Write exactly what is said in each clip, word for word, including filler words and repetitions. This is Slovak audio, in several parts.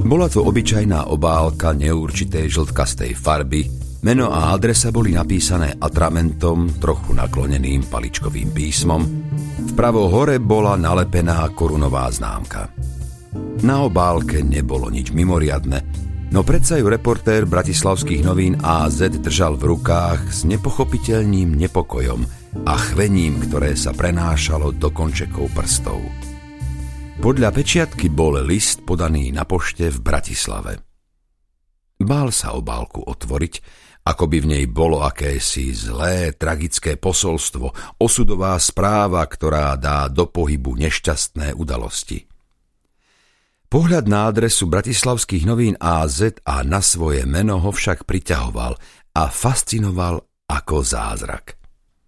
Bola to obyčajná obálka neurčitej žltkastej farby, meno a adresa boli napísané atramentom, trochu nakloneným paličkovým písmom. Vpravo hore bola nalepená korunová známka. Na obálke nebolo nič mimoriadne, no predsa ju reportér bratislavských novín á zet držal v rukách s nepochopiteľným nepokojom a chvením, ktoré sa prenášalo do končekov prstov. Podľa pečiatky bol list podaný na pošte v Bratislave. Bál sa obálku otvoriť, ako by v nej bolo akési zlé, tragické posolstvo, osudová správa, ktorá dá do pohybu nešťastné udalosti. Pohľad na adresu bratislavských novín á zet a na svoje meno ho však priťahoval a fascinoval ako zázrak.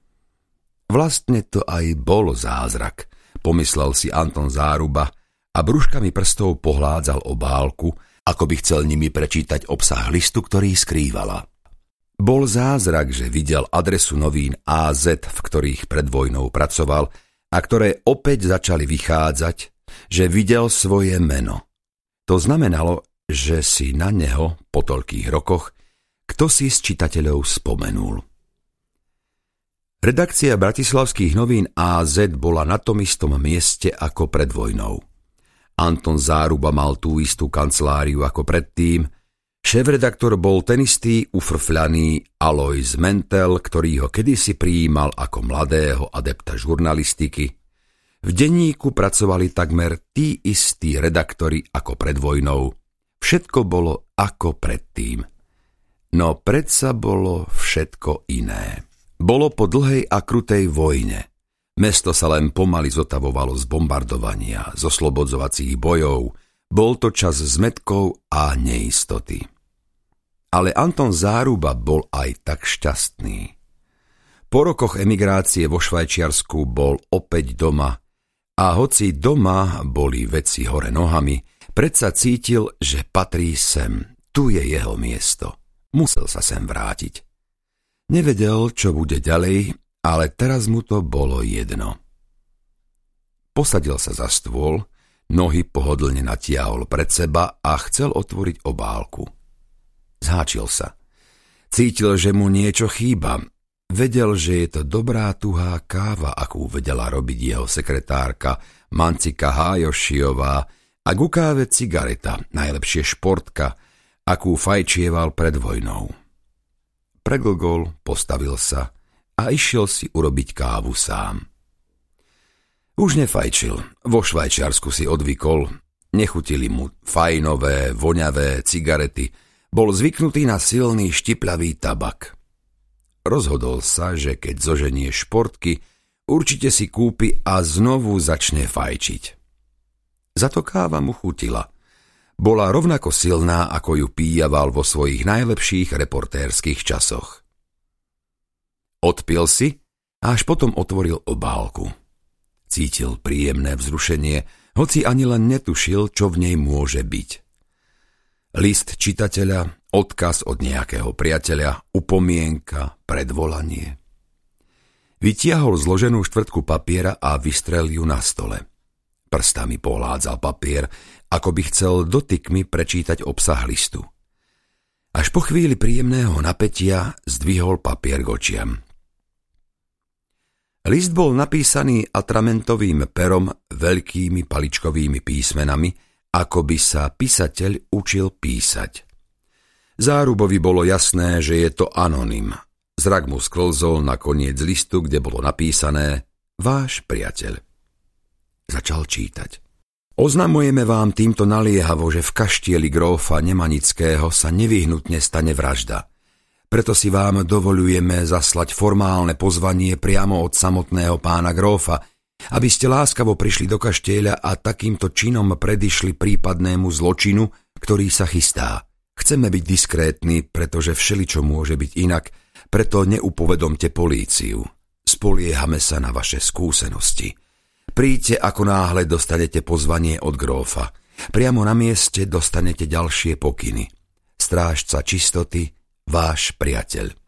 Vlastne to aj bol zázrak, pomyslel si Anton Záruba a brúškami prstov pohládzal obálku, ako by chcel nimi prečítať obsah listu, ktorý skrývala. Bol zázrak, že videl adresu novín á zet, v ktorých pred vojnou pracoval a ktoré opäť začali vychádzať, že videl svoje meno. To znamenalo, že si na neho po toľkých rokoch kto si z čitateľov spomenul. Redakcia bratislavských novín á zet bola na tom istom mieste ako pred vojnou. Anton Záruba mal tú istú kanceláriu ako predtým. Šéfredaktor bol ten istý ufrfľaný Alojz Mentel, ktorý ho kedysi prijímal ako mladého adepta žurnalistiky. V denníku pracovali takmer tí istí redaktori ako pred vojnou. Všetko bolo ako predtým. No predsa bolo všetko iné. Bolo po dlhej a krutej vojne. Mesto sa len pomaly zotavovalo z bombardovania, z oslobodzovacích bojov. Bol to čas zmätkov a neistoty. Ale Anton Záruba bol aj tak šťastný. Po rokoch emigrácie vo Švajčiarsku bol opäť doma a hoci doma boli veci hore nohami, predsa cítil, že patrí sem. Tu je jeho miesto. Musel sa sem vrátiť. Nevedel, čo bude ďalej, ale teraz mu to bolo jedno. Posadil sa za stôl, nohy pohodlne natiahol pred seba a chcel otvoriť obálku. Zháčil sa. Cítil, že mu niečo chýba. Vedel, že je to dobrá tuhá káva, akú vedela robiť jeho sekretárka Mancika Hájošiová, a ku káve cigareta, najlepšie športka, akú fajčieval pred vojnou. Preglgol, postavil sa a išiel si urobiť kávu sám. Už nefajčil, vo Švajčiarsku si odvykol, nechutili mu fajnové, voňavé cigarety, bol zvyknutý na silný štipľavý tabak. Rozhodol sa, že keď zoženie športky, určite si kúpi a znovu začne fajčiť. Za to káva mu chutila. Bola rovnako silná, ako ju píjaval vo svojich najlepších reportérskych časoch. Odpil si a až potom otvoril obálku. Cítil príjemné vzrušenie, hoci ani len netušil, čo v nej môže byť. List čitateľa, odkaz od nejakého priateľa, upomienka, predvolanie. Vytiahol zloženú štvrtku papiera a vystrel ju na stole. Prstami pohládzal papier, ako by chcel dotykmi prečítať obsah listu. Až po chvíli príjemného napätia zdvihol papier k očiam. List bol napísaný atramentovým perom veľkými paličkovými písmenami, ako by sa písateľ učil písať. Zárubovi bolo jasné, že je to anonym. Zrak mu sklzol na koniec listu, kde bolo napísané Váš priateľ. Začal čítať. Oznamujeme vám týmto naliehavo, že v kaštieli grófa Nemanického sa nevyhnutne stane vražda. Preto si vám dovoľujeme zaslať formálne pozvanie priamo od samotného pána grófa, aby ste láskavo prišli do kaštieľa a takýmto činom predišli prípadnému zločinu, ktorý sa chystá. Chceme byť diskrétni, pretože všeličo môže byť inak, preto neupovedomte políciu. Spoliehame sa na vaše skúsenosti. Príďte, ako náhle dostanete pozvanie od grófa. Priamo na mieste dostanete ďalšie pokyny. Strážca čistoty, váš priateľ.